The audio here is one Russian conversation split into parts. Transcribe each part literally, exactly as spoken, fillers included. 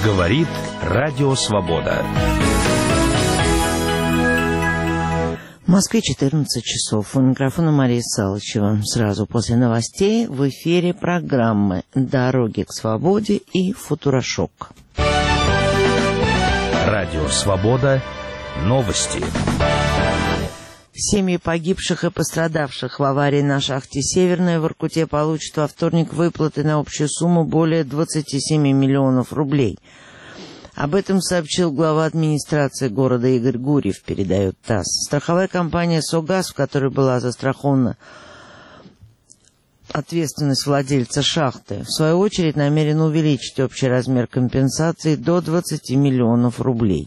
Говорит Радио Свобода. В Москве четырнадцать часов. У микрофона Мария Салычева. Сразу после новостей в эфире программы «Дороги к свободе» и «Футурошок». Радио Свобода. Новости. Семьи погибших и пострадавших в аварии на шахте «Северная» в Воркуте получат во вторник выплаты на общую сумму более двадцати семи миллионов рублей. Об этом сообщил глава администрации города Игорь Гурьев, передает ТАСС. Страховая компания «Согаз», в которой была застрахована ответственность владельца шахты, в свою очередь намерена увеличить общий размер компенсации до двадцати миллионов рублей.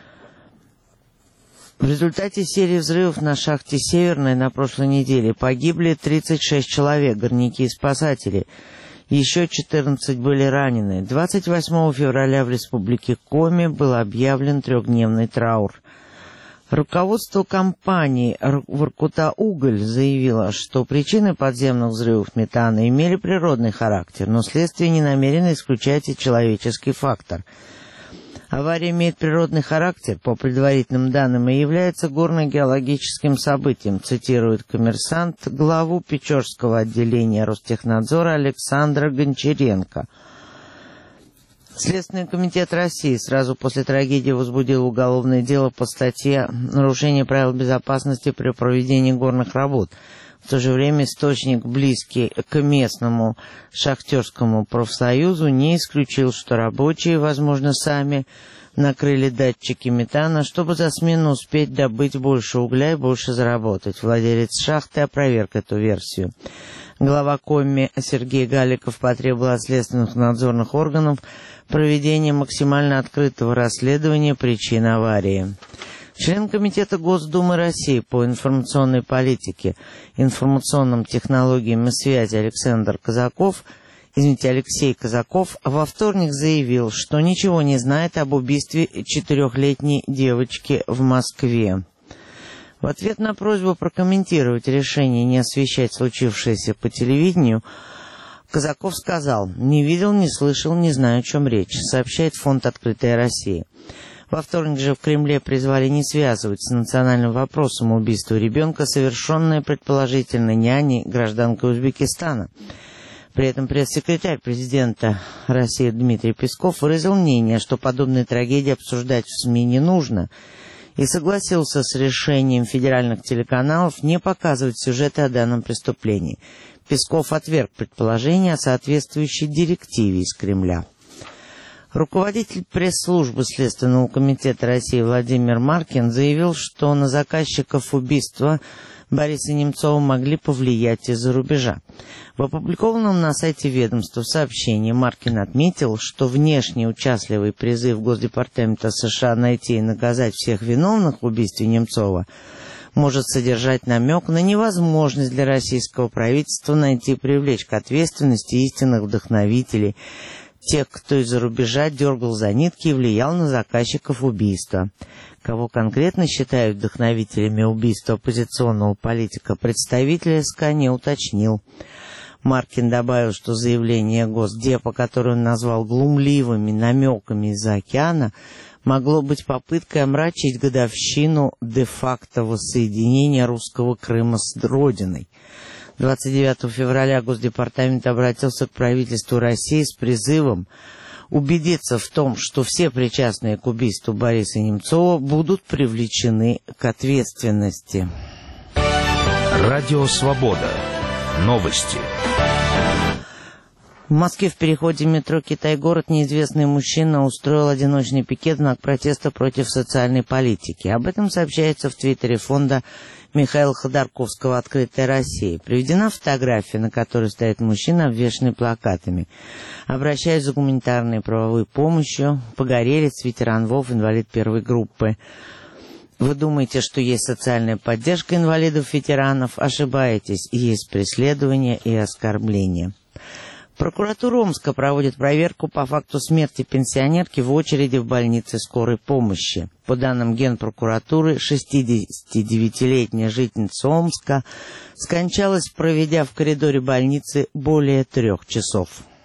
В результате серии взрывов на шахте «Северная» на прошлой неделе погибли тридцать шесть человек, горняки и спасатели. Еще четырнадцать были ранены. двадцать восьмого февраля в республике Коми был объявлен трехдневный траур. Руководство компании «Воркута-Уголь» заявило, что причины подземных взрывов метана имели природный характер, но следствие не намерено исключать и человеческий фактор. Авария имеет природный характер, по предварительным данным, и является горно-геологическим событием, цитирует «Коммерсант» главу Печорского отделения Ростехнадзора Александра Гончаренко. Следственный комитет России сразу после трагедии возбудил уголовное дело по статье «Нарушение правил безопасности при проведении горных работ». В то же время источник, близкий к местному шахтерскому профсоюзу, не исключил, что рабочие, возможно, сами накрыли датчики метана, чтобы за смену успеть добыть больше угля и больше заработать. Владелец шахты опроверг эту версию. Глава Коми Сергей Галиков потребовал от следственных надзорных органов проведения максимально открытого расследования причин аварии. Член Комитета Госдумы России по информационной политике, информационным технологиям и связи Александр Казаков, извините, Алексей Казаков во вторник заявил, что ничего не знает об убийстве четырехлетней девочки в Москве. В ответ на просьбу прокомментировать решение не освещать случившееся по телевидению, Казаков сказал: «Не видел, не слышал, не знаю, о чем речь», сообщает фонд «Открытая Россия». Во вторник же в Кремле призвали не связывать с национальным вопросом убийства ребенка, совершенное предположительно няней, гражданкой Узбекистана. При этом пресс-секретарь президента России Дмитрий Песков выразил мнение, что подобные трагедии обсуждать в СМИ не нужно, и согласился с решением федеральных телеканалов не показывать сюжеты о данном преступлении. Песков отверг предположение о соответствующей директиве из Кремля. Руководитель пресс-службы Следственного комитета России Владимир Маркин заявил, что на заказчиков убийства Бориса Немцова могли повлиять из-за рубежа. В опубликованном на сайте ведомства сообщении Маркин отметил, что внешне участливый призыв Госдепартамента США найти и наказать всех виновных в убийстве Немцова может содержать намек на невозможность для российского правительства найти и привлечь к ответственности истинных вдохновителей, тех, кто из-за рубежа дергал за нитки и влиял на заказчиков убийства. Кого конкретно считают вдохновителями убийства оппозиционного политика, представитель СК не уточнил. Маркин добавил, что заявление Госдепа, которое он назвал глумливыми намеками из-за океана, могло быть попыткой омрачить годовщину де-факто воссоединения русского Крыма с Родиной. двадцать девятого февраля Госдепартамент обратился к правительству России с призывом убедиться в том, что все причастные к убийству Бориса Немцова будут привлечены к ответственности. Радио Свобода. Новости. В Москве в переходе метро «Китай-город» неизвестный мужчина устроил одиночный пикет в знак протеста против социальной политики. Об этом сообщается в твиттере фонда Михаила Ходорковского «Открытая Россия». Приведена фотография, на которой стоит мужчина, обвешанный плакатами. «Обращаюсь за гуманитарной и правовой помощью. Погорелец, ветеран ВОВ, инвалид первой группы. Вы думаете, что есть социальная поддержка инвалидов-ветеранов? Ошибаетесь. Есть преследование и оскорбление». Прокуратура Омска проводит проверку по факту смерти пенсионерки в очереди в больнице скорой помощи. По данным Генпрокуратуры, шестидесятидевятилетняя жительница Омска скончалась, проведя в коридоре больницы более трех часов.